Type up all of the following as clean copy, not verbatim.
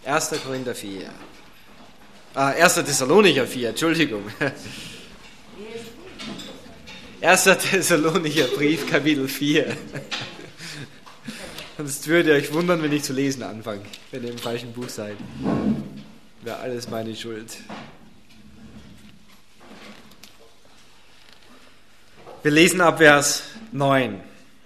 1. Korinther 4. 1. Thessalonicher 4, Entschuldigung. 1. Thessalonicher Brief, Kapitel 4. Sonst würdet ihr euch wundern, wenn ich zu lesen anfange, wenn ihr im falschen Buch seid. Wäre alles meine Schuld. Wir lesen ab Vers 9.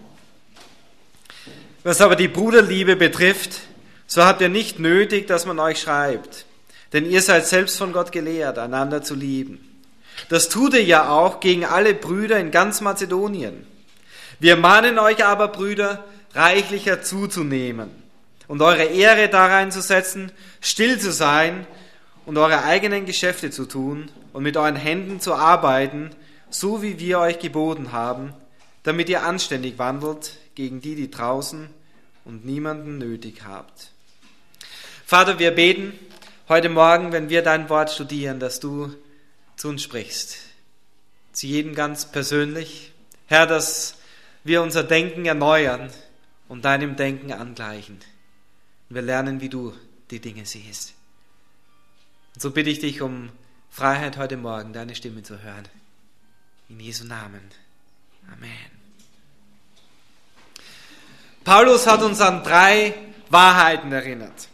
Was aber die Bruderliebe betrifft, so habt ihr nicht nötig, dass man euch schreibt, denn ihr seid selbst von Gott gelehrt, einander zu lieben. Das tut ihr ja auch gegen alle Brüder in ganz Mazedonien. Wir mahnen euch aber, Brüder, reichlicher zuzunehmen und eure Ehre darein zu setzen, still zu sein und eure eigenen Geschäfte zu tun und mit euren Händen zu arbeiten, so wie wir euch geboten haben, damit ihr anständig wandelt gegen die, die draußen und niemanden nötig habt. Vater, wir beten heute Morgen, wenn wir dein Wort studieren, dass du zu uns sprichst, zu jedem ganz persönlich. Herr, dass wir unser Denken erneuern und deinem Denken angleichen. Wir lernen, wie du die Dinge siehst. Und so bitte ich dich um Freiheit heute Morgen, deine Stimme zu hören. In Jesu Namen. Amen. Paulus hat uns an 3 Wahrheiten erinnert.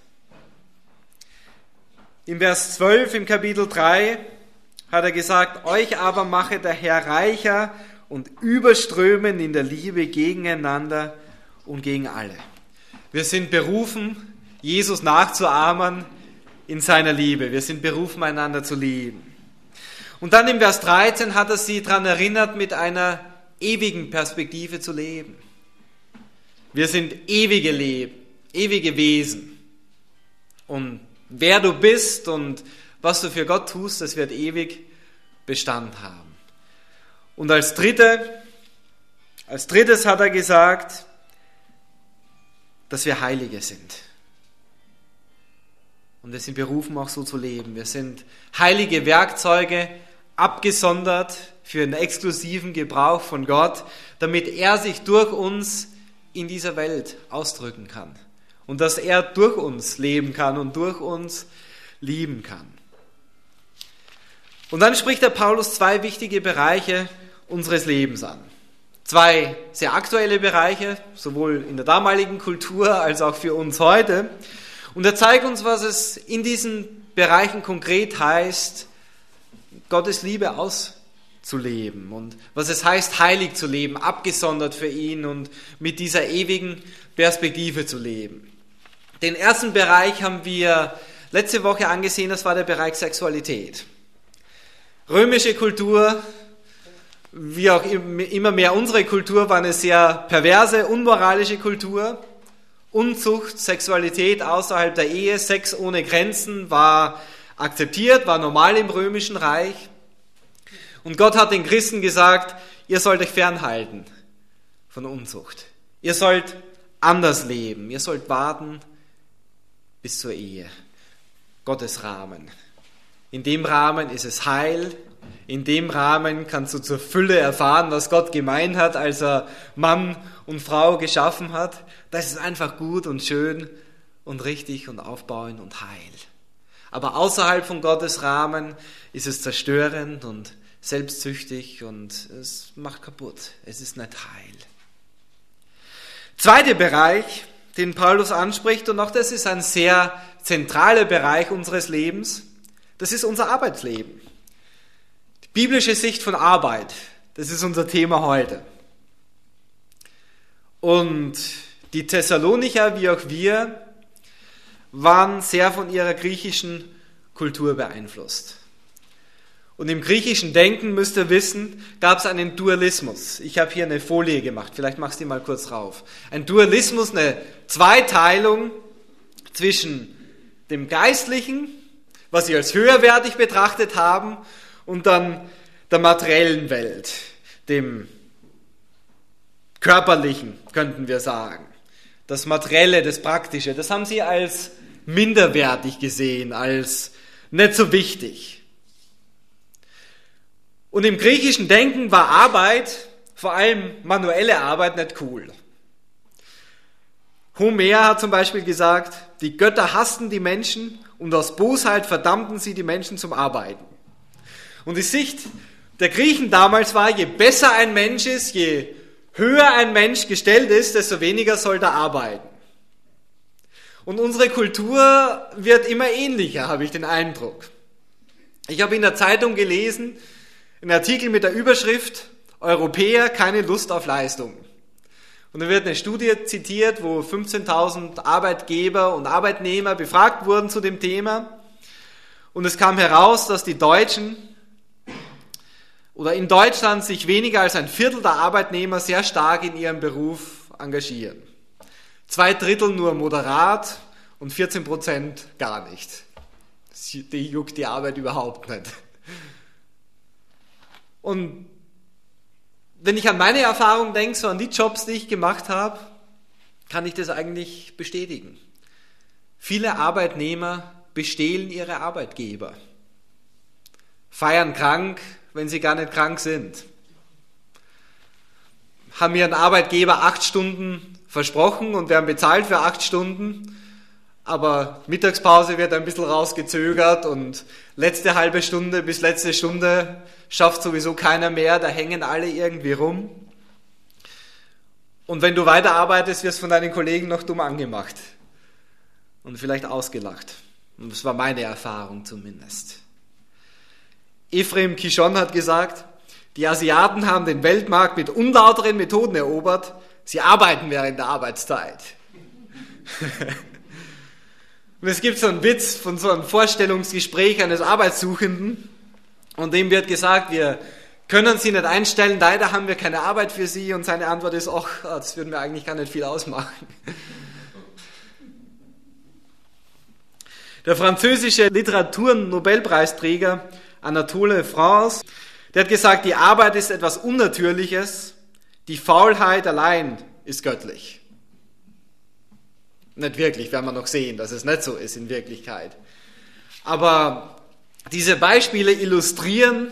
Im Vers 12 im Kapitel 3 hat er gesagt, euch aber mache der Herr reicher und überströmend in der Liebe gegeneinander und gegen alle. Wir sind berufen, Jesus nachzuahmen in seiner Liebe. Wir sind berufen, einander zu lieben. Und dann im Vers 13 hat er sie daran erinnert, mit einer ewigen Perspektive zu leben. Wir sind ewige Wesen. Und wer du bist und was du für Gott tust, das wird ewig Bestand haben. Und als drittes hat er gesagt, dass wir Heilige sind. Und wir sind berufen, auch so zu leben. Wir sind heilige Werkzeuge, abgesondert für einen exklusiven Gebrauch von Gott, damit er sich durch uns in dieser Welt ausdrücken kann. Und dass er durch uns leben kann und durch uns lieben kann. Und dann spricht der Paulus 2 wichtige Bereiche unseres Lebens an. 2 sehr aktuelle Bereiche, sowohl in der damaligen Kultur als auch für uns heute. Und er zeigt uns, was es in diesen Bereichen konkret heißt, Gottes Liebe auszuleben und was es heißt, heilig zu leben, abgesondert für ihn und mit dieser ewigen Perspektive zu leben. Den ersten Bereich haben wir letzte Woche angesehen, das war der Bereich Sexualität. Römische Kultur, wie auch immer mehr unsere Kultur, war eine sehr perverse, unmoralische Kultur. Unzucht, Sexualität außerhalb der Ehe, Sex ohne Grenzen war akzeptiert, war normal im Römischen Reich. Und Gott hat den Christen gesagt, ihr sollt euch fernhalten von Unzucht. Ihr sollt anders leben, ihr sollt warten bis zur Ehe. Gottes Rahmen. In dem Rahmen ist es heil. In dem Rahmen kannst du zur Fülle erfahren, was Gott gemeint hat, als er Mann und Frau geschaffen hat. Das ist einfach gut und schön und richtig und aufbauend und heil. Aber außerhalb von Gottes Rahmen ist es zerstörend und selbstsüchtig und es macht kaputt. Es ist nicht heil. Zweiter Bereich, den Paulus anspricht, und auch das ist ein sehr zentraler Bereich unseres Lebens, das ist unser Arbeitsleben. Die biblische Sicht von Arbeit, das ist unser Thema heute. Und die Thessalonicher, wie auch wir, waren sehr von ihrer griechischen Kultur beeinflusst. Und im griechischen Denken, müsst ihr wissen, gab es einen Dualismus. Ich habe hier eine Folie gemacht, vielleicht machst du die mal kurz rauf. Ein Dualismus, eine Zweiteilung zwischen dem Geistlichen, was sie als höherwertig betrachtet haben, und dann der materiellen Welt, dem Körperlichen, könnten wir sagen. Das Materielle, das Praktische, das haben sie als minderwertig gesehen, als nicht so wichtig. Und im griechischen Denken war Arbeit, vor allem manuelle Arbeit, nicht cool. Homer hat zum Beispiel gesagt, die Götter hassten die Menschen und aus Bosheit verdammten sie die Menschen zum Arbeiten. Und die Sicht der Griechen damals war, je besser ein Mensch ist, je höher ein Mensch gestellt ist, desto weniger soll er arbeiten. Und unsere Kultur wird immer ähnlicher, habe ich den Eindruck. Ich habe in der Zeitung gelesen, einen Artikel mit der Überschrift Europäer keine Lust auf Leistung. Und da wird eine Studie zitiert, wo 15.000 Arbeitgeber und Arbeitnehmer befragt wurden zu dem Thema. Und es kam heraus, dass die Deutschen oder in Deutschland sich weniger als ein Viertel der Arbeitnehmer sehr stark in ihrem Beruf engagieren. 2/3 nur moderat und 14% gar nicht. Die juckt die Arbeit überhaupt nicht. Und wenn ich an meine Erfahrung denke, so an die Jobs, die ich gemacht habe, kann ich das eigentlich bestätigen. Viele Arbeitnehmer bestehlen ihre Arbeitgeber, feiern krank, wenn sie gar nicht krank sind, haben ihren Arbeitgeber 8 Stunden versprochen und werden bezahlt für 8 Stunden, aber Mittagspause wird ein bisschen rausgezögert und letzte halbe Stunde bis letzte Stunde schafft sowieso keiner mehr, da hängen alle irgendwie rum. Und wenn du weiterarbeitest, wirst du von deinen Kollegen noch dumm angemacht und vielleicht ausgelacht. Und das war meine Erfahrung zumindest. Ephraim Kishon hat gesagt, die Asiaten haben den Weltmarkt mit unlauteren Methoden erobert, sie arbeiten während der Arbeitszeit. Und es gibt so einen Witz von so einem Vorstellungsgespräch eines Arbeitssuchenden und dem wird gesagt, wir können Sie nicht einstellen, leider haben wir keine Arbeit für Sie und seine Antwort ist, ach, das würden wir eigentlich gar nicht viel ausmachen. Der französische Literaturnobelpreisträger Anatole France, der hat gesagt, die Arbeit ist etwas Unnatürliches, die Faulheit allein ist göttlich. Nicht wirklich, werden wir noch sehen, dass es nicht so ist in Wirklichkeit. Aber diese Beispiele illustrieren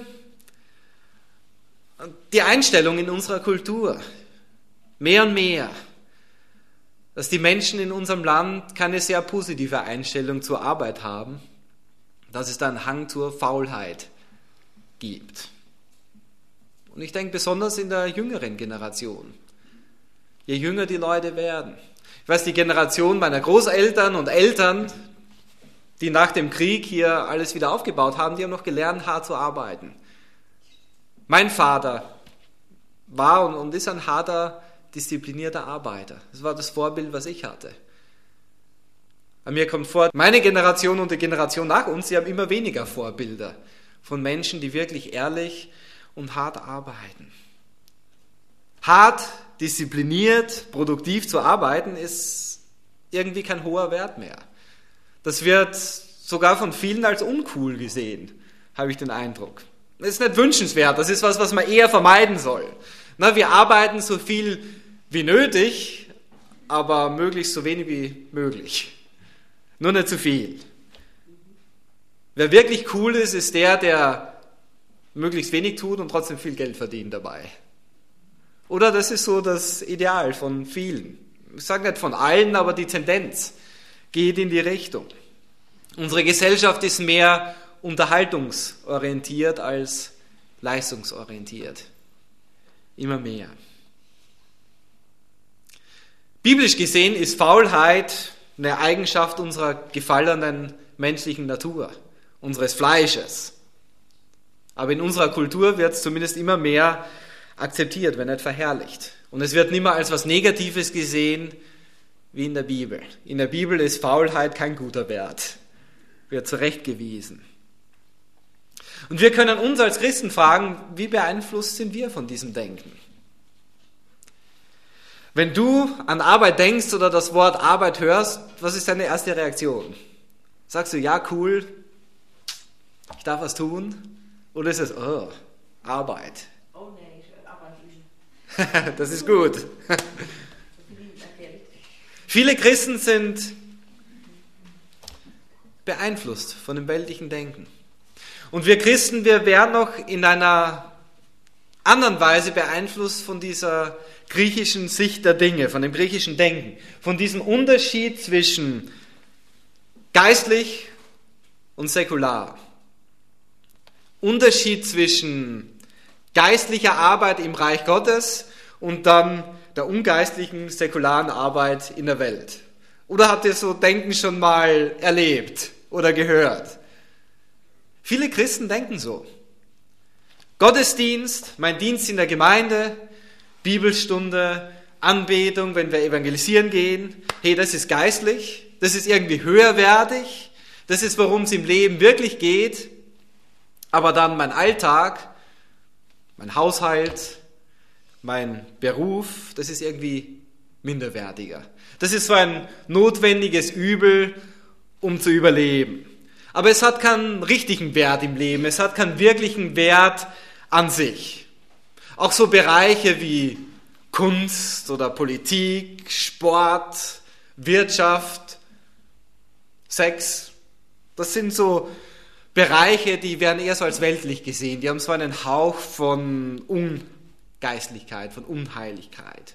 die Einstellung in unserer Kultur. Mehr und mehr. Dass die Menschen in unserem Land keine sehr positive Einstellung zur Arbeit haben. Dass es da einen Hang zur Faulheit gibt. Und ich denke besonders in der jüngeren Generation. Je jünger die Leute werden. Ich weiß, die Generation meiner Großeltern und Eltern, die nach dem Krieg hier alles wieder aufgebaut haben, die haben noch gelernt, hart zu arbeiten. Mein Vater war und ist ein harter, disziplinierter Arbeiter. Das war das Vorbild, was ich hatte. An mir kommt vor, meine Generation und die Generation nach uns, sie haben immer weniger Vorbilder von Menschen, die wirklich ehrlich und hart arbeiten. Hart, diszipliniert, produktiv zu arbeiten, ist irgendwie kein hoher Wert mehr. Das wird sogar von vielen als uncool gesehen, habe ich den Eindruck. Das ist nicht wünschenswert, das ist was man eher vermeiden soll. Wir arbeiten so viel wie nötig, aber möglichst so wenig wie möglich. Nur nicht zu viel. Wer wirklich cool ist, ist der möglichst wenig tut und trotzdem viel Geld verdient dabei. Oder das ist so das Ideal von vielen. Ich sage nicht von allen, aber die Tendenz geht in die Richtung. Unsere Gesellschaft ist mehr unterhaltungsorientiert als leistungsorientiert. Immer mehr. Biblisch gesehen ist Faulheit eine Eigenschaft unserer gefallenen menschlichen Natur, unseres Fleisches. Aber in unserer Kultur wird es zumindest immer mehr akzeptiert, wenn nicht verherrlicht. Und es wird nicht mehr als was Negatives gesehen wie in der Bibel. In der Bibel ist Faulheit kein guter Wert, wird zurechtgewiesen. Und wir können uns als Christen fragen, wie beeinflusst sind wir von diesem Denken? Wenn du an Arbeit denkst oder das Wort Arbeit hörst, was ist deine erste Reaktion? Sagst du, ja, cool, ich darf was tun? Oder ist es, oh, Arbeit? Oh nee, Arbeit. Das ist gut. Viele Christen sind beeinflusst von dem weltlichen Denken. Und wir Christen, wir wären noch in einer anderen Weise beeinflusst von dieser griechischen Sicht der Dinge, von dem griechischen Denken, von diesem Unterschied zwischen geistlich und säkular. Unterschied zwischen geistlicher Arbeit im Reich Gottes und dann der ungeistlichen, säkularen Arbeit in der Welt. Oder habt ihr so Denken schon mal erlebt oder gehört? Viele Christen denken so. Gottesdienst, mein Dienst in der Gemeinde, Bibelstunde, Anbetung, wenn wir evangelisieren gehen, hey, das ist geistlich, das ist irgendwie höherwertig, das ist, worum es im Leben wirklich geht. Aber dann mein Alltag, mein Haushalt, mein Beruf, das ist irgendwie minderwertiger. Das ist so ein notwendiges Übel, um zu überleben. Aber es hat keinen richtigen Wert im Leben, es hat keinen wirklichen Wert an sich. Auch so Bereiche wie Kunst oder Politik, Sport, Wirtschaft, Sex, das sind so Bereiche, die werden eher so als weltlich gesehen. Die haben so einen Hauch von Ungeistlichkeit, von Unheiligkeit.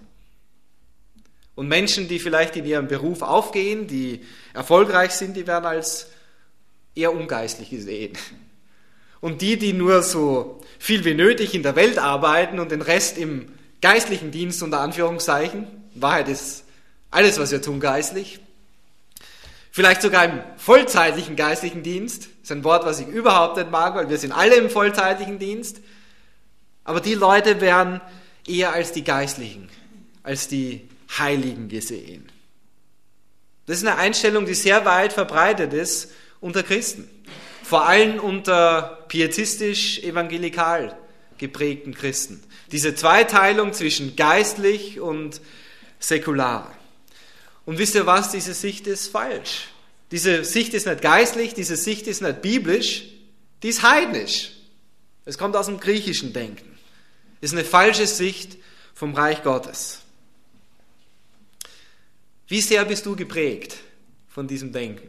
Und Menschen, die vielleicht in ihrem Beruf aufgehen, die erfolgreich sind, die werden als eher ungeistlich gesehen. Und die nur so viel wie nötig in der Welt arbeiten und den Rest im geistlichen Dienst unter Anführungszeichen, in Wahrheit ist alles, was wir tun, geistlich, vielleicht sogar im vollzeitlichen geistlichen Dienst, das ist ein Wort, was ich überhaupt nicht mag, weil wir sind alle im vollzeitlichen Dienst, aber die Leute werden eher als die Geistlichen, als die Heiligen gesehen. Das ist eine Einstellung, die sehr weit verbreitet ist unter Christen, vor allem unter pietistisch-evangelikal geprägten Christen. Diese Zweiteilung zwischen geistlich und säkular. Und wisst ihr was, diese Sicht ist falsch. Diese Sicht ist nicht geistlich, diese Sicht ist nicht biblisch, die ist heidnisch. Es kommt aus dem griechischen Denken. Ist eine falsche Sicht vom Reich Gottes. Wie sehr bist du geprägt von diesem Denken?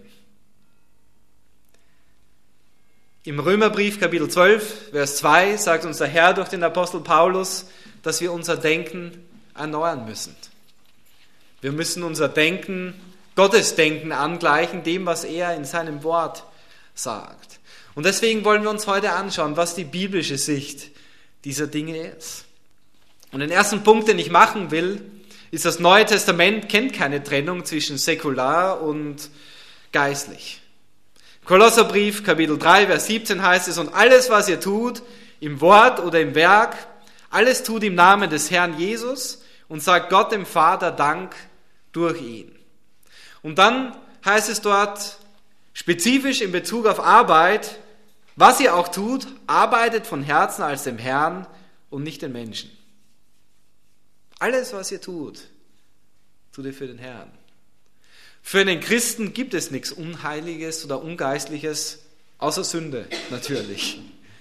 Im Römerbrief Kapitel 12, Vers 2 sagt uns der Herr durch den Apostel Paulus, dass wir unser Denken erneuern müssen. Wir müssen unser Denken, Gottes Denken angleichen, dem, was er in seinem Wort sagt. Und deswegen wollen wir uns heute anschauen, was die biblische Sicht dieser Dinge ist. Und den ersten Punkt, den ich machen will, ist, das Neue Testament kennt keine Trennung zwischen säkular und geistlich. Im Kolosserbrief, Kapitel 3, Vers 17 heißt es, und alles, was ihr tut, im Wort oder im Werk, alles tut im Namen des Herrn Jesus und sagt Gott dem Vater Dank durch ihn. Und dann heißt es dort spezifisch in Bezug auf Arbeit, was ihr auch tut, arbeitet von Herzen als dem Herrn und nicht den Menschen. Alles, was ihr tut, tut ihr für den Herrn. Für einen Christen gibt es nichts Unheiliges oder Ungeistliches, außer Sünde natürlich.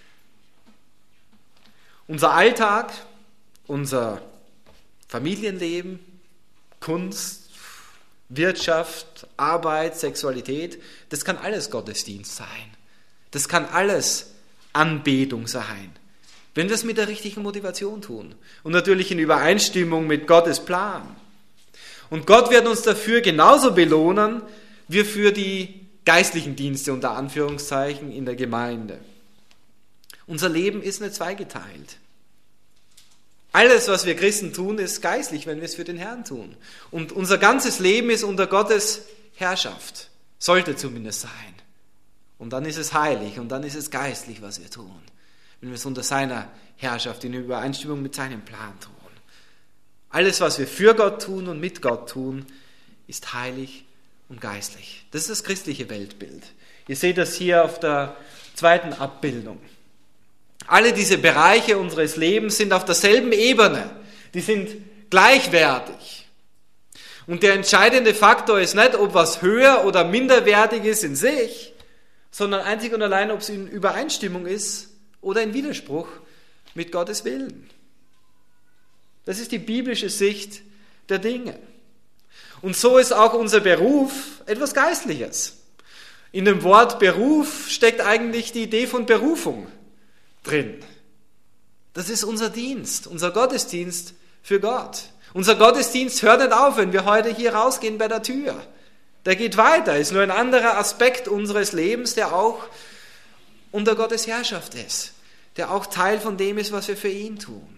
Unser Alltag, unser Familienleben, Kunst, Wirtschaft, Arbeit, Sexualität, das kann alles Gottesdienst sein. Das kann alles Anbetung sein, wenn wir es mit der richtigen Motivation tun und natürlich in Übereinstimmung mit Gottes Plan. Und Gott wird uns dafür genauso belohnen, wie für die geistlichen Dienste unter Anführungszeichen in der Gemeinde. Unser Leben ist nicht zweigeteilt. Alles, was wir Christen tun, ist geistlich, wenn wir es für den Herrn tun. Und unser ganzes Leben ist unter Gottes Herrschaft. Sollte zumindest sein. Und dann ist es heilig und dann ist es geistlich, was wir tun. Wenn wir es unter seiner Herrschaft in Übereinstimmung mit seinem Plan tun. Alles, was wir für Gott tun und mit Gott tun, ist heilig und geistlich. Das ist das christliche Weltbild. Ihr seht das hier auf der zweiten Abbildung. Alle diese Bereiche unseres Lebens sind auf derselben Ebene. Die sind gleichwertig. Und der entscheidende Faktor ist nicht, ob was höher oder minderwertig ist in sich, sondern einzig und allein, ob es in Übereinstimmung ist oder in Widerspruch mit Gottes Willen. Das ist die biblische Sicht der Dinge. Und so ist auch unser Beruf etwas Geistliches. In dem Wort Beruf steckt eigentlich die Idee von Berufung drin. Das ist unser Dienst, unser Gottesdienst für Gott. Unser Gottesdienst hört nicht auf, wenn wir heute hier rausgehen bei der Tür. Der geht weiter, ist nur ein anderer Aspekt unseres Lebens, der auch unter Gottes Herrschaft ist, der auch Teil von dem ist, was wir für ihn tun.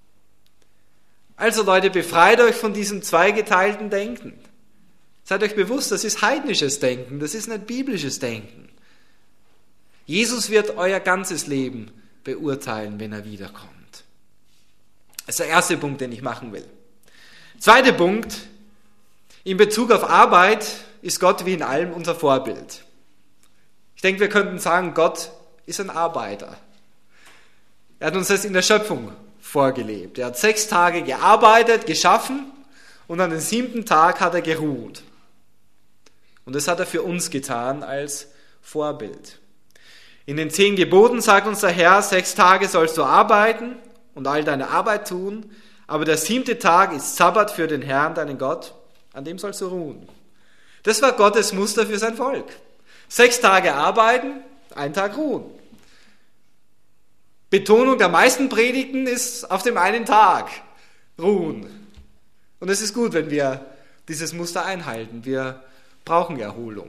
Also Leute, befreit euch von diesem zweigeteilten Denken. Seid euch bewusst, das ist heidnisches Denken, das ist nicht biblisches Denken. Jesus wird euer ganzes Leben beurteilen, wenn er wiederkommt. Das ist der erste Punkt, den ich machen will. Zweiter Punkt, in Bezug auf Arbeit ist Gott wie in allem unser Vorbild. Ich denke, wir könnten sagen, Gott ist ein Arbeiter. Er hat uns das in der Schöpfung vorgelebt. Er hat 6 Tage gearbeitet, geschaffen und an den 7. Tag hat er geruht. Und das hat er für uns getan als Vorbild. In den 10 Geboten sagt uns der Herr, 6 Tage sollst du arbeiten und all deine Arbeit tun, aber der 7. Tag ist Sabbat für den Herrn, deinen Gott, an dem sollst du ruhen. Das war Gottes Muster für sein Volk. 6 Tage arbeiten, 1 Tag ruhen. Betonung der meisten Predigten ist auf dem einen Tag ruhen. Und es ist gut, wenn wir dieses Muster einhalten. Wir brauchen Erholung.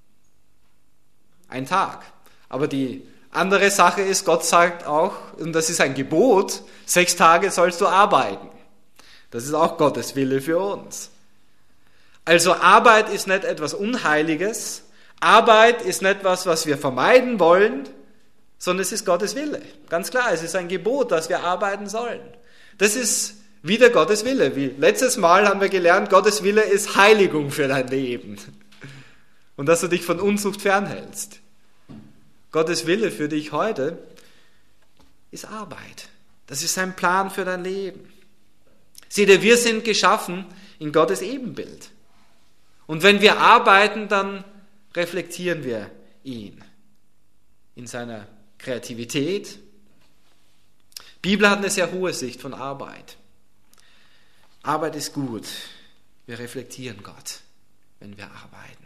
1 Tag. Aber die andere Sache ist, Gott sagt auch, und das ist ein Gebot, 6 Tage sollst du arbeiten. Das ist auch Gottes Wille für uns. Also Arbeit ist nicht etwas Unheiliges. Arbeit ist nicht etwas, was wir vermeiden wollen, sondern es ist Gottes Wille. Ganz klar, es ist ein Gebot, dass wir arbeiten sollen. Das ist wieder Gottes Wille. Wie letztes Mal haben wir gelernt, Gottes Wille ist Heiligung für dein Leben. Und dass du dich von Unzucht fernhältst. Gottes Wille für dich heute ist Arbeit. Das ist sein Plan für dein Leben. Seht ihr, wir sind geschaffen in Gottes Ebenbild. Und wenn wir arbeiten, dann reflektieren wir ihn in seiner Kreativität. Die Bibel hat eine sehr hohe Sicht von Arbeit. Arbeit ist gut. Wir reflektieren Gott, wenn wir arbeiten.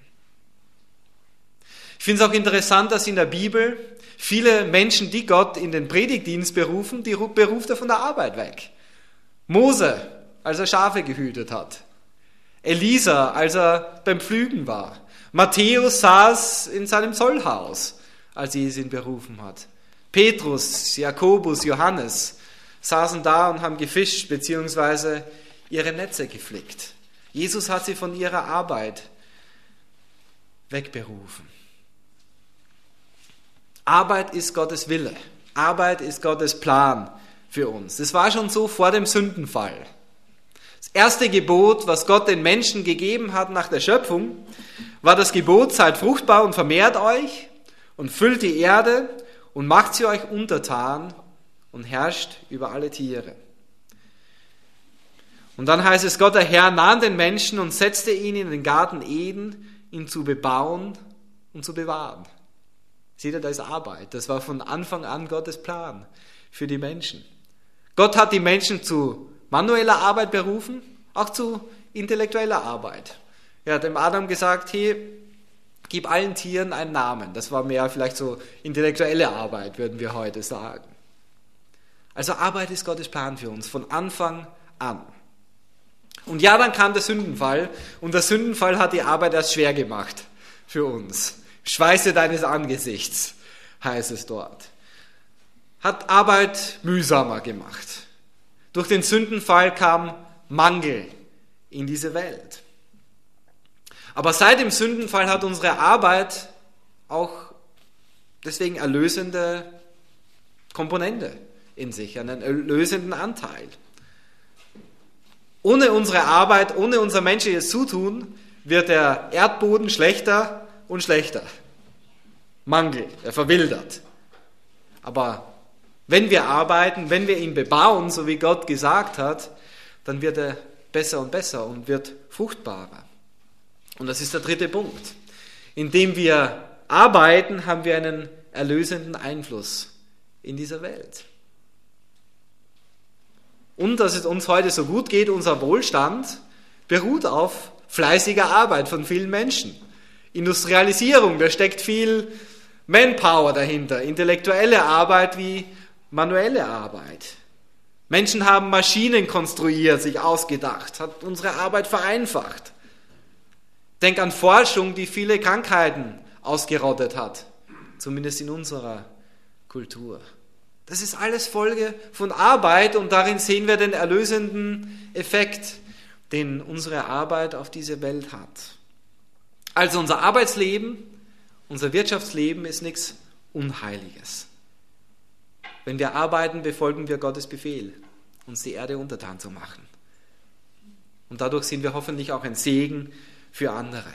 Ich finde es auch interessant, dass in der Bibel viele Menschen, die Gott in den Predigtdienst berufen, die beruft er von der Arbeit weg. Mose, als er Schafe gehütet hat. Elisa, als er beim Pflügen war. Matthäus saß in seinem Zollhaus, als Jesus ihn berufen hat. Petrus, Jakobus, Johannes saßen da und haben gefischt bzw. ihre Netze geflickt. Jesus hat sie von ihrer Arbeit wegberufen. Arbeit ist Gottes Wille. Arbeit ist Gottes Plan für uns. Das war schon so vor dem Sündenfall. Das erste Gebot, was Gott den Menschen gegeben hat nach der Schöpfung, war das Gebot, seid fruchtbar und vermehrt euch und füllt die Erde und macht sie euch untertan und herrscht über alle Tiere. Und dann heißt es, Gott der Herr nahm den Menschen und setzte ihn in den Garten Eden, ihn zu bebauen und zu bewahren. Seht ihr, da ist Arbeit. Das war von Anfang an Gottes Plan für die Menschen. Gott hat die Menschen zu manueller Arbeit berufen, auch zu intellektueller Arbeit. Er hat dem Adam gesagt, hey, gib allen Tieren einen Namen. Das war mehr vielleicht so intellektuelle Arbeit, würden wir heute sagen. Also Arbeit ist Gottes Plan für uns, von Anfang an. Und ja, dann kam der Sündenfall und der Sündenfall hat die Arbeit erst schwer gemacht für uns. Schweiße deines Angesichts, heißt es dort. Hat Arbeit mühsamer gemacht. Durch den Sündenfall kam Mangel in diese Welt. Aber seit dem Sündenfall hat unsere Arbeit auch deswegen erlösende Komponente in sich, einen erlösenden Anteil. Ohne unsere Arbeit, ohne unser menschliches Zutun wird der Erdboden schlechter und schlechter. Mangel, er verwildert. Aber wenn wir arbeiten, wenn wir ihn bebauen, so wie Gott gesagt hat, dann wird er besser und besser und wird fruchtbarer. Und das ist der dritte Punkt. Indem wir arbeiten, haben wir einen erlösenden Einfluss in dieser Welt. Und dass es uns heute so gut geht, unser Wohlstand beruht auf fleißiger Arbeit von vielen Menschen. Industrialisierung, da steckt viel Manpower dahinter, intellektuelle Arbeit wie manuelle Arbeit. Menschen haben Maschinen konstruiert, sich ausgedacht, hat unsere Arbeit vereinfacht. Denk an Forschung, die viele Krankheiten ausgerottet hat, zumindest in unserer Kultur. Das ist alles Folge von Arbeit und darin sehen wir den erlösenden Effekt, den unsere Arbeit auf diese Welt hat. Also unser Arbeitsleben, unser Wirtschaftsleben ist nichts Unheiliges. Wenn wir arbeiten, befolgen wir Gottes Befehl, uns die Erde untertan zu machen. Und dadurch sind wir hoffentlich auch ein Segen für andere.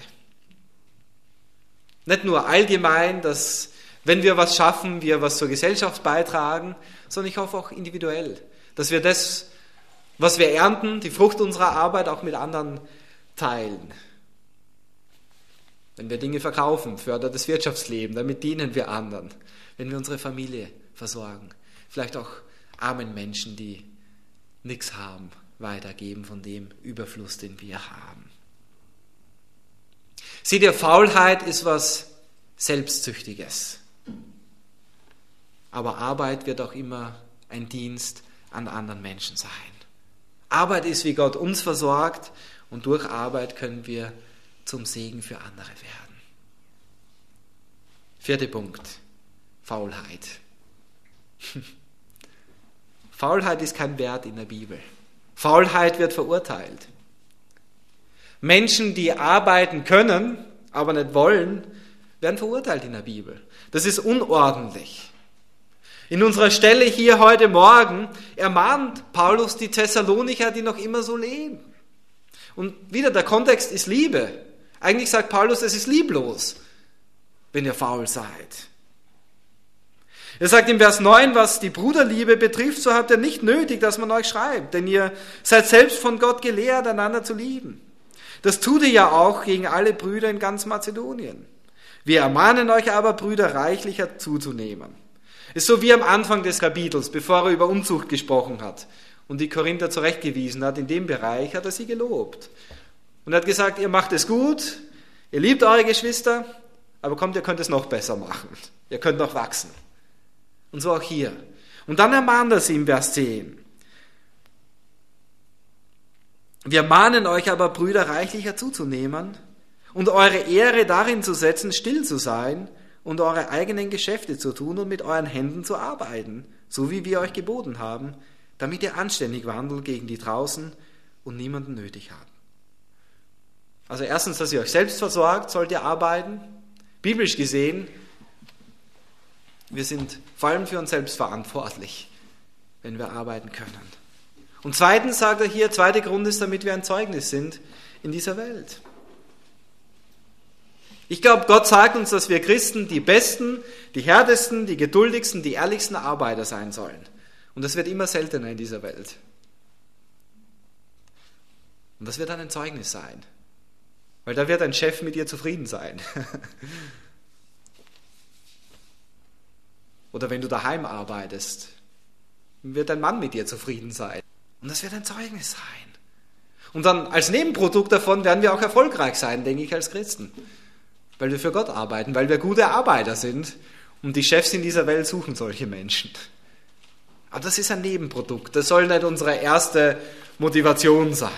Nicht nur allgemein, dass wenn wir was schaffen, wir was zur Gesellschaft beitragen, sondern ich hoffe auch individuell, dass wir das, was wir ernten, die Frucht unserer Arbeit auch mit anderen teilen. Wenn wir Dinge verkaufen, fördert das Wirtschaftsleben, damit dienen wir anderen. Wenn wir unsere Familie versorgen, vielleicht auch armen Menschen, die nichts haben, weitergeben von dem Überfluss, den wir haben. Seht ihr, Faulheit ist was Selbstsüchtiges. Aber Arbeit wird auch immer ein Dienst an anderen Menschen sein. Arbeit ist, wie Gott uns versorgt, und durch Arbeit können wir zum Segen für andere werden. 4. Punkt, Faulheit. Faulheit ist kein Wert in der Bibel. Faulheit wird verurteilt. Menschen, die arbeiten können, aber nicht wollen, werden verurteilt in der Bibel. Das ist unordentlich. In unserer Stelle hier heute Morgen ermahnt Paulus die Thessalonicher, die noch immer so leben. Und wieder, der Kontext ist Liebe. Eigentlich sagt Paulus, es ist lieblos, wenn ihr faul seid. Er sagt im Vers 9, was die Bruderliebe betrifft, so habt ihr nicht nötig, dass man euch schreibt, denn ihr seid selbst von Gott gelehrt, einander zu lieben. Das tut ihr ja auch gegen alle Brüder in ganz Mazedonien. Wir ermahnen euch aber, Brüder, reichlicher zuzunehmen. Ist so wie am Anfang des Kapitels, bevor er über Unzucht gesprochen hat und die Korinther zurechtgewiesen hat. In dem Bereich hat er sie gelobt. Und er hat gesagt, ihr macht es gut, ihr liebt eure Geschwister, aber kommt, ihr könnt es noch besser machen. Ihr könnt noch wachsen. Und so auch hier. Und dann ermahnt er sie im Vers 10. Wir mahnen euch aber, Brüder, reichlicher zuzunehmen und eure Ehre darin zu setzen, still zu sein und eure eigenen Geschäfte zu tun und mit euren Händen zu arbeiten, so wie wir euch geboten haben, damit ihr anständig wandelt gegen die draußen und niemanden nötig habt. Also erstens, dass ihr euch selbst versorgt, sollt ihr arbeiten. Biblisch gesehen, wir sind vor allem für uns selbst verantwortlich, wenn wir arbeiten können. Und zweitens sagt er hier, zweiter Grund ist, damit wir ein Zeugnis sind in dieser Welt. Ich glaube, Gott sagt uns, dass wir Christen die besten, die härtesten, die geduldigsten, die ehrlichsten Arbeiter sein sollen. Und das wird immer seltener in dieser Welt. Und das wird dann ein Zeugnis sein. Weil da wird ein Chef mit dir zufrieden sein. Oder wenn du daheim arbeitest, wird dein Mann mit dir zufrieden sein. Und das wird ein Zeugnis sein. Und dann als Nebenprodukt davon werden wir auch erfolgreich sein, denke ich, als Christen. Weil wir für Gott arbeiten, weil wir gute Arbeiter sind. Und die Chefs in dieser Welt suchen solche Menschen. Aber das ist ein Nebenprodukt. Das soll nicht unsere erste Motivation sein.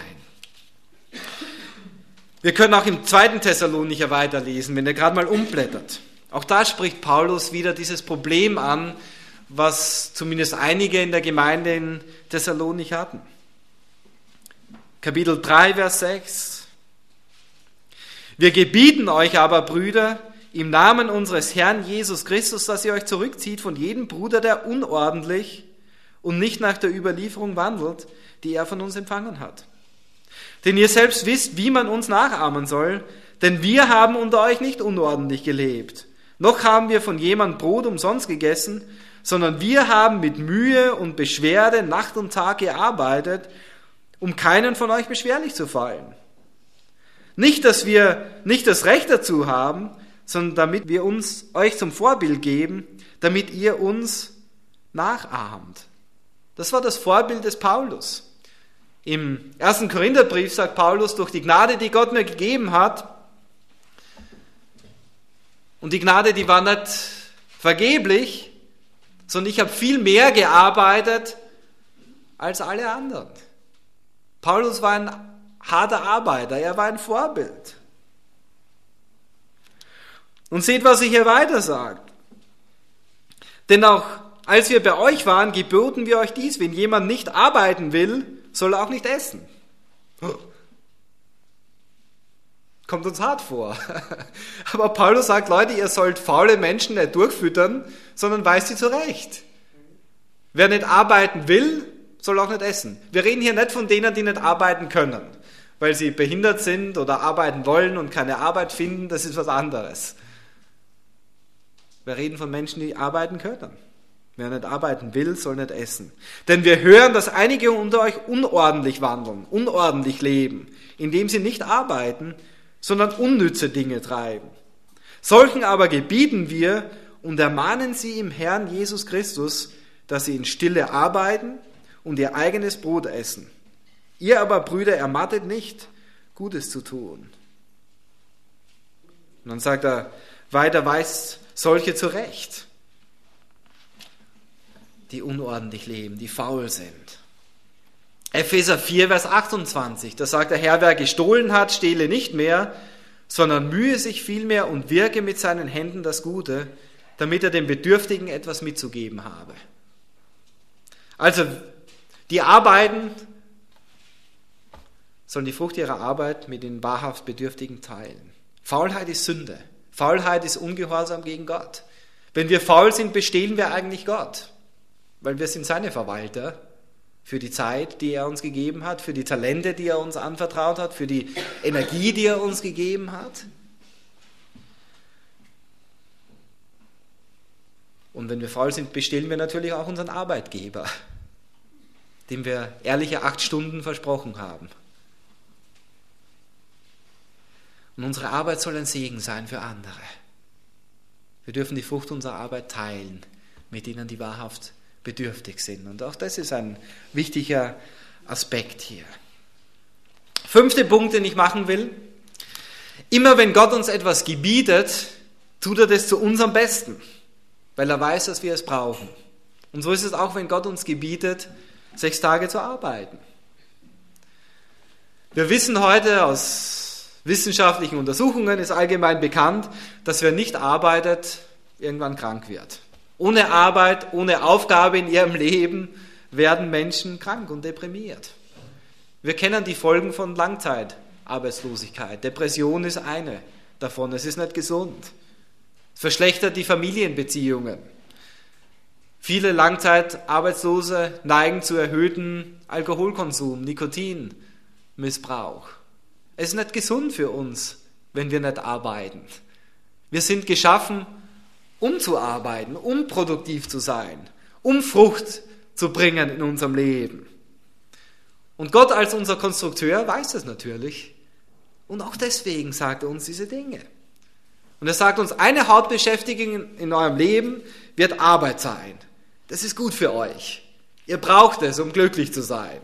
Wir können auch im 2. Thessalonicher weiterlesen, wenn ihr gerade mal umblättert. Auch da spricht Paulus wieder dieses Problem an, was zumindest einige in der Gemeinde in Thessalonich hatten. Kapitel 3, Vers 6. Wir gebieten euch aber, Brüder, im Namen unseres Herrn Jesus Christus, dass ihr euch zurückzieht von jedem Bruder, der unordentlich und nicht nach der Überlieferung wandelt, die er von uns empfangen hat. Denn ihr selbst wisst, wie man uns nachahmen soll, denn wir haben unter euch nicht unordentlich gelebt. Noch haben wir von jemandem Brot umsonst gegessen, sondern wir haben mit Mühe und Beschwerde Nacht und Tag gearbeitet, um keinen von euch beschwerlich zu fallen. Nicht, dass wir nicht das Recht dazu haben, sondern damit wir euch zum Vorbild geben, damit ihr uns nachahmt. Das war das Vorbild des Paulus. Im 1. Korintherbrief sagt Paulus, durch die Gnade, die Gott mir gegeben hat, und die Gnade, die war nicht vergeblich, sondern ich habe viel mehr gearbeitet, als alle anderen. Paulus war ein harter Arbeiter, er war ein Vorbild. Und seht, was er hier weiter sagt. Denn auch als wir bei euch waren, geboten wir euch dies: Wenn jemand nicht arbeiten will, soll er auch nicht essen. Kommt uns hart vor. Aber Paulus sagt, Leute, ihr sollt faule Menschen nicht durchfüttern, sondern weist sie zurecht. Wer nicht arbeiten will, soll auch nicht essen. Wir reden hier nicht von denen, die nicht arbeiten können, weil sie behindert sind oder arbeiten wollen und keine Arbeit finden. Das ist was anderes. Wir reden von Menschen, die arbeiten können. Wer nicht arbeiten will, soll nicht essen. Denn wir hören, dass einige unter euch unordentlich wandeln, unordentlich leben, indem sie nicht arbeiten, sondern unnütze Dinge treiben. Solchen aber gebieten wir und ermahnen sie im Herrn Jesus Christus, dass sie in Stille arbeiten und ihr eigenes Brot essen. Ihr aber, Brüder, ermattet nicht, Gutes zu tun. Und dann sagt er weiter, weist solche zurecht, die unordentlich leben, die faul sind. Epheser 4, Vers 28, da sagt der Herr, wer gestohlen hat, stehle nicht mehr, sondern mühe sich vielmehr und wirke mit seinen Händen das Gute, damit er dem Bedürftigen etwas mitzugeben habe. Also, die arbeiten, sollen die Frucht ihrer Arbeit mit den wahrhaft Bedürftigen teilen. Faulheit ist Sünde. Faulheit ist Ungehorsam gegen Gott. Wenn wir faul sind, bestehlen wir eigentlich Gott, weil wir sind seine Verwalter für die Zeit, die er uns gegeben hat, für die Talente, die er uns anvertraut hat, für die Energie, die er uns gegeben hat. Und wenn wir faul sind, bestehlen wir natürlich auch unseren Arbeitgeber, dem wir ehrliche 8 Stunden versprochen haben. Und unsere Arbeit soll ein Segen sein für andere. Wir dürfen die Frucht unserer Arbeit teilen mit denen, die wahrhaft bedürftig sind. Und auch das ist ein wichtiger Aspekt hier. 5. Punkt, den ich machen will. Immer wenn Gott uns etwas gebietet, tut er das zu unserem Besten, weil er weiß, dass wir es brauchen. Und so ist es auch, wenn Gott uns gebietet, 6 Tage zu arbeiten. Wir wissen heute aus wissenschaftlichen Untersuchungen, ist allgemein bekannt, dass wer nicht arbeitet, irgendwann krank wird. Ohne Arbeit, ohne Aufgabe in ihrem Leben werden Menschen krank und deprimiert. Wir kennen die Folgen von Langzeitarbeitslosigkeit. Depression ist eine davon. Es ist nicht gesund. Es verschlechtert die Familienbeziehungen. Viele Langzeitarbeitslose neigen zu erhöhtem Alkoholkonsum, Nikotinmissbrauch. Es ist nicht gesund für uns, wenn wir nicht arbeiten. Wir sind geschaffen, um zu arbeiten, um produktiv zu sein, um Frucht zu bringen in unserem Leben. Und Gott als unser Konstrukteur weiß das natürlich. Und auch deswegen sagt er uns diese Dinge. Und er sagt uns, eine Hauptbeschäftigung in eurem Leben wird Arbeit sein. Das ist gut für euch. Ihr braucht es, um glücklich zu sein.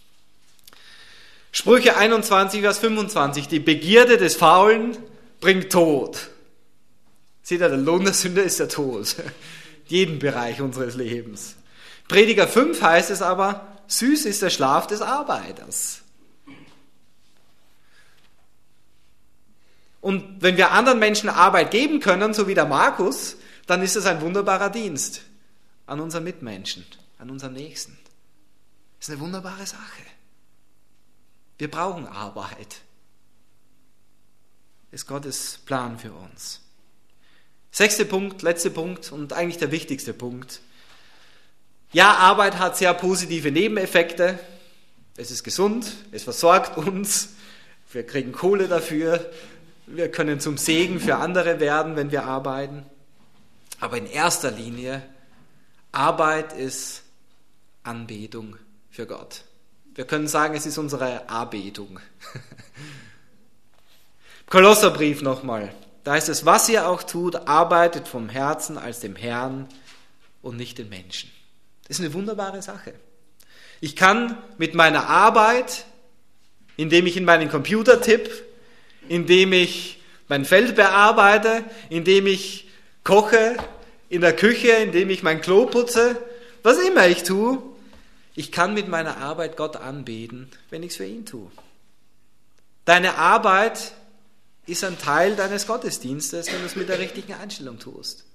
Sprüche 21, Vers 25. Die Begierde des Faulen bringt Tod. Seht ihr, der Lohn der Sünde ist der Tod. Jeden Bereich unseres Lebens. Prediger 5 heißt es aber, süß ist der Schlaf des Arbeiters. Und wenn wir anderen Menschen Arbeit geben können, so wie der Markus, dann ist es ein wunderbarer Dienst an unseren Mitmenschen, an unseren Nächsten. Das ist eine wunderbare Sache. Wir brauchen Arbeit. Das ist Gottes Plan für uns. 6. Punkt, letzter Punkt und eigentlich der wichtigste Punkt. Ja, Arbeit hat sehr positive Nebeneffekte. Es ist gesund, es versorgt uns, wir kriegen Kohle dafür, wir können zum Segen für andere werden, wenn wir arbeiten. Aber in erster Linie, Arbeit ist Anbetung für Gott. Wir können sagen, es ist unsere Anbetung. Kolosserbrief nochmal. Da heißt es, was ihr auch tut, arbeitet vom Herzen als dem Herrn und nicht den Menschen. Das ist eine wunderbare Sache. Ich kann mit meiner Arbeit, indem ich in meinen Computer tippe, indem ich mein Feld bearbeite, indem ich koche in der Küche, indem ich mein Klo putze, was immer ich tue, Ich kann mit meiner Arbeit Gott anbeten, wenn ich es für ihn tue. Deine Arbeit ist ein Teil deines Gottesdienstes, wenn du es mit der richtigen Einstellung tust.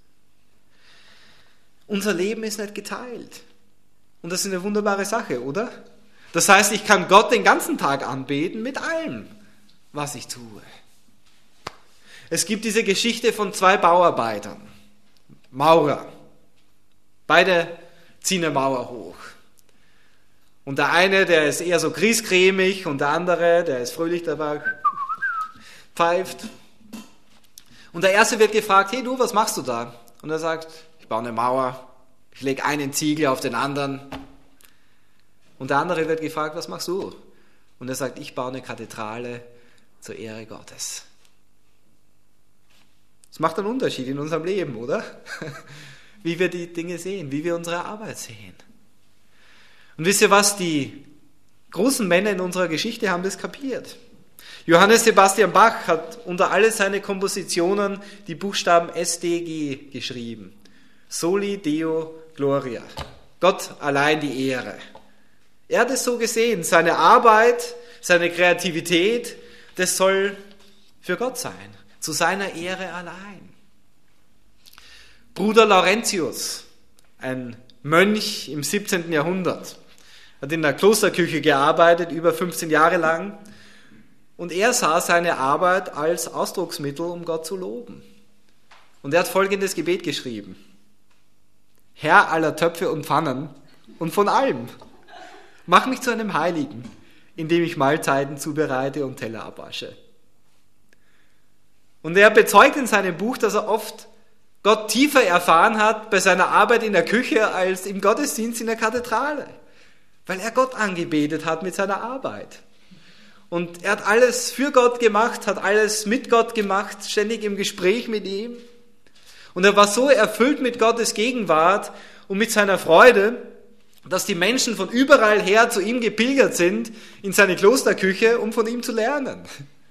Unser Leben ist nicht geteilt. Und das ist eine wunderbare Sache, oder? Das heißt, ich kann Gott den ganzen Tag anbeten mit allem, was ich tue. Es gibt diese Geschichte von 2 Bauarbeitern, Maurer. Beide ziehen eine Mauer hoch. Und der eine, der ist eher so griesgrämig und der andere, der ist fröhlich dabei, pfeift. Und der erste wird gefragt, hey du, was machst du da? Und er sagt, ich baue eine Mauer, ich lege einen Ziegel auf den anderen. Und der andere wird gefragt, was machst du? Und er sagt, ich baue eine Kathedrale zur Ehre Gottes. Das macht einen Unterschied in unserem Leben, oder? Wie wir die Dinge sehen, wie wir unsere Arbeit sehen. Und wisst ihr was, die großen Männer in unserer Geschichte haben das kapiert. Johannes Sebastian Bach hat unter alle seine Kompositionen die Buchstaben SDG geschrieben. Soli Deo Gloria. Gott allein die Ehre. Er hat es so gesehen, seine Arbeit, seine Kreativität, das soll für Gott sein, zu seiner Ehre allein. Bruder Laurentius, ein Mönch im 17. Jahrhundert, hat in der Klosterküche gearbeitet, über 15 Jahre lang. Und er sah seine Arbeit als Ausdrucksmittel, um Gott zu loben. Und er hat folgendes Gebet geschrieben. Herr aller Töpfe und Pfannen und von allem, mach mich zu einem Heiligen, indem ich Mahlzeiten zubereite und Teller abwasche. Und er bezeugt in seinem Buch, dass er oft Gott tiefer erfahren hat bei seiner Arbeit in der Küche als im Gottesdienst in der Kathedrale. Weil er Gott angebetet hat mit seiner Arbeit. Und er hat alles für Gott gemacht, hat alles mit Gott gemacht, ständig im Gespräch mit ihm. Und er war so erfüllt mit Gottes Gegenwart und mit seiner Freude, dass die Menschen von überall her zu ihm gepilgert sind in seine Klosterküche, um von ihm zu lernen.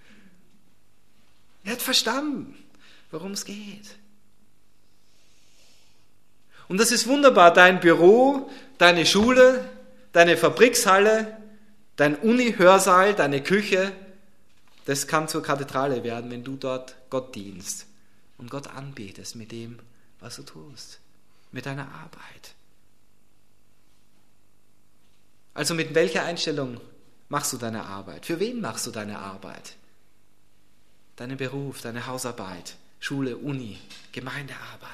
Er hat verstanden, worum es geht. Und das ist wunderbar, dein Büro, deine Schule, deine Fabrikshalle, dein Uni-Hörsaal, deine Küche, das kann zur Kathedrale werden, wenn du dort Gott dienst und Gott anbetest mit dem, was du tust, mit deiner Arbeit. Also mit welcher Einstellung machst du deine Arbeit? Für wen machst du deine Arbeit? Deinen Beruf, deine Hausarbeit, Schule, Uni, Gemeindearbeit.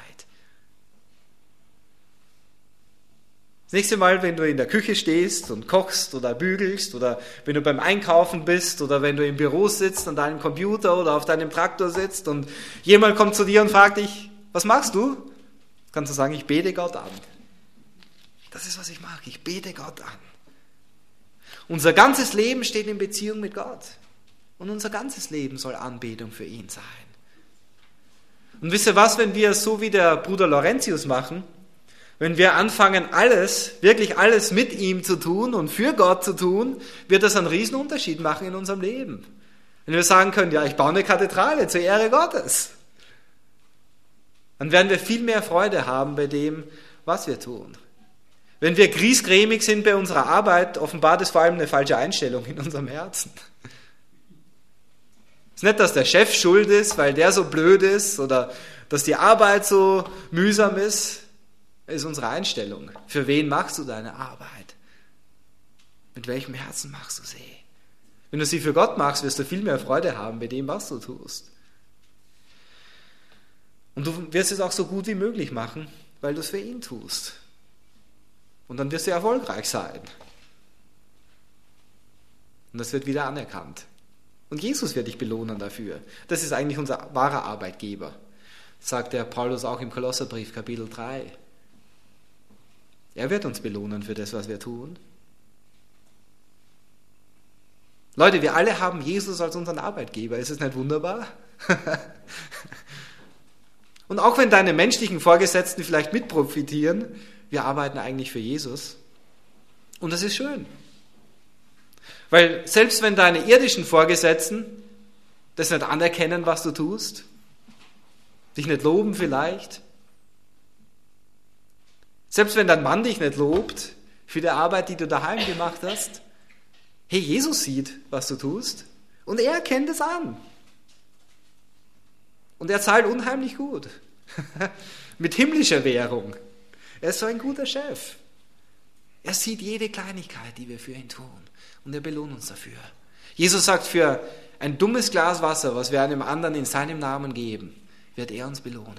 Das nächste Mal, wenn du in der Küche stehst und kochst oder bügelst oder wenn du beim Einkaufen bist oder wenn du im Büro sitzt an deinem Computer oder auf deinem Traktor sitzt und jemand kommt zu dir und fragt dich, was machst du? Kannst du sagen, ich bete Gott an. Das ist, was ich mache, ich bete Gott an. Unser ganzes Leben steht in Beziehung mit Gott. Und unser ganzes Leben soll Anbetung für ihn sein. Und wisst ihr was, wenn wir es so wie der Bruder Laurentius machen, wenn wir anfangen, wirklich alles mit ihm zu tun und für Gott zu tun, wird das einen riesen Unterschied machen in unserem Leben. Wenn wir sagen können, ja, ich baue eine Kathedrale zur Ehre Gottes, dann werden wir viel mehr Freude haben bei dem, was wir tun. Wenn wir griesgrämig sind bei unserer Arbeit, offenbart es vor allem eine falsche Einstellung in unserem Herzen. Es ist nicht, dass der Chef schuld ist, weil der so blöd ist oder dass die Arbeit so mühsam ist. Das ist unsere Einstellung. Für wen machst du deine Arbeit? Mit welchem Herzen machst du sie? Wenn du sie für Gott machst, wirst du viel mehr Freude haben bei dem, was du tust. Und du wirst es auch so gut wie möglich machen, weil du es für ihn tust. Und dann wirst du erfolgreich sein. Und das wird wieder anerkannt. Und Jesus wird dich belohnen dafür. Das ist eigentlich unser wahrer Arbeitgeber. Das sagt der Paulus auch im Kolosserbrief, Kapitel 3. Er wird uns belohnen für das, was wir tun. Leute, wir alle haben Jesus als unseren Arbeitgeber. Ist es nicht wunderbar? Und auch wenn deine menschlichen Vorgesetzten vielleicht mitprofitieren, wir arbeiten eigentlich für Jesus. Und das ist schön. Weil selbst wenn deine irdischen Vorgesetzten das nicht anerkennen, was du tust, dich nicht loben vielleicht, selbst wenn dein Mann dich nicht lobt, für die Arbeit, die du daheim gemacht hast? Hey, Jesus sieht, was du tust und er erkennt es an. Und er zahlt unheimlich gut. Mit himmlischer Währung. Er ist so ein guter Chef. Er sieht jede Kleinigkeit, die wir für ihn tun. Und er belohnt uns dafür. Jesus sagt, für ein dummes Glas Wasser, was wir einem anderen in seinem Namen geben, wird er uns belohnen.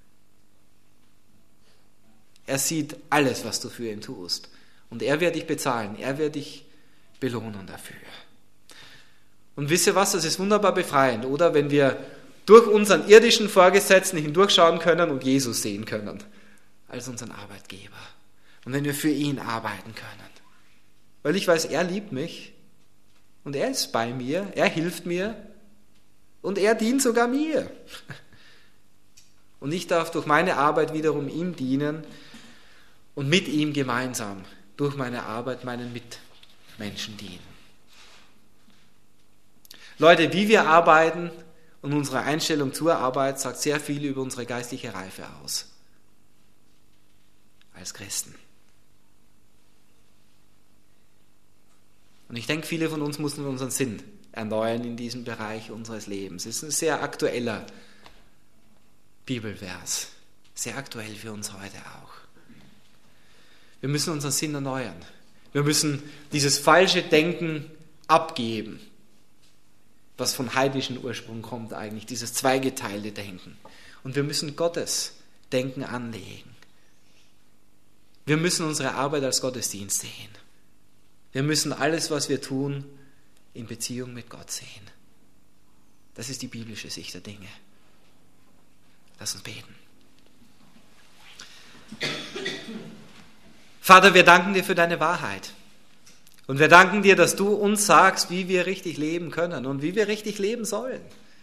Er sieht alles, was du für ihn tust. Und er wird dich bezahlen. Er wird dich belohnen dafür. Und wisst ihr was? Das ist wunderbar befreiend, oder? Wenn wir durch unseren irdischen Vorgesetzten hindurchschauen können und Jesus sehen können. Als unseren Arbeitgeber. Und wenn wir für ihn arbeiten können. Weil ich weiß, er liebt mich. Und er ist bei mir. Er hilft mir. Und er dient sogar mir. Und ich darf durch meine Arbeit wiederum ihm dienen. Und mit ihm gemeinsam durch meine Arbeit meinen Mitmenschen dienen. Leute, wie wir arbeiten und unsere Einstellung zur Arbeit sagt sehr viel über unsere geistliche Reife aus. Als Christen. Und ich denke, viele von uns müssen unseren Sinn erneuern in diesem Bereich unseres Lebens. Es ist ein sehr aktueller Bibelvers. Sehr aktuell für uns heute auch. Wir müssen unseren Sinn erneuern. Wir müssen dieses falsche Denken abgeben, was von heidnischem Ursprung kommt eigentlich, dieses zweigeteilte Denken. Und wir müssen Gottes Denken anlegen. Wir müssen unsere Arbeit als Gottesdienst sehen. Wir müssen alles, was wir tun, in Beziehung mit Gott sehen. Das ist die biblische Sicht der Dinge. Lass uns beten. Vater, wir danken dir für deine Wahrheit. Und wir danken dir, dass du uns sagst, wie wir richtig leben können und wie wir richtig leben sollen.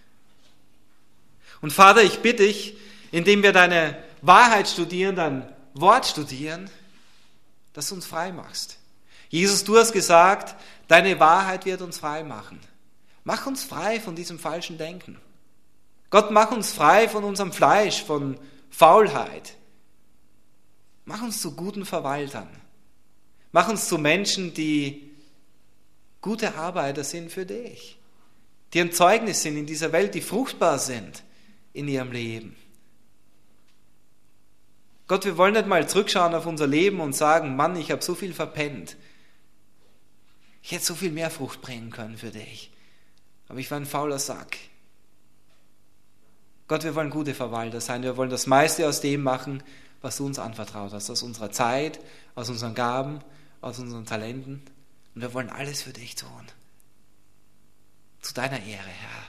Und Vater, ich bitte dich, indem wir deine Wahrheit studieren, dein Wort studieren, dass du uns frei machst. Jesus, du hast gesagt, deine Wahrheit wird uns frei machen. Mach uns frei von diesem falschen Denken. Gott, mach uns frei von unserem Fleisch, von Faulheit. Mach uns zu guten Verwaltern. Mach uns zu Menschen, die gute Arbeiter sind für dich. Die ein Zeugnis sind in dieser Welt, die fruchtbar sind in ihrem Leben. Gott, wir wollen nicht mal zurückschauen auf unser Leben und sagen, Mann, ich habe so viel verpennt. Ich hätte so viel mehr Frucht bringen können für dich. Aber ich war ein fauler Sack. Gott, wir wollen gute Verwalter sein. Wir wollen das meiste aus dem machen, was du uns anvertraut hast. Aus unserer Zeit, aus unseren Gaben, aus unseren Talenten. Und wir wollen alles für dich tun. Zu deiner Ehre, Herr.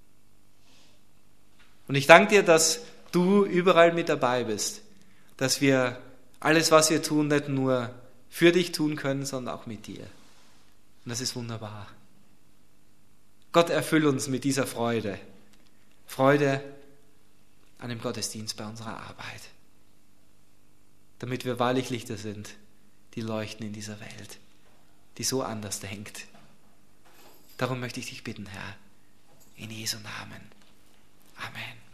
Und ich danke dir, dass du überall mit dabei bist. Dass wir alles, was wir tun, nicht nur für dich tun können, sondern auch mit dir. Und das ist wunderbar. Gott, erfüll uns mit dieser Freude. Freude an dem Gottesdienst bei unserer Arbeit. Damit wir wahrlich Lichter sind, die leuchten in dieser Welt, die so anders denkt. Darum möchte ich dich bitten, Herr, in Jesu Namen. Amen.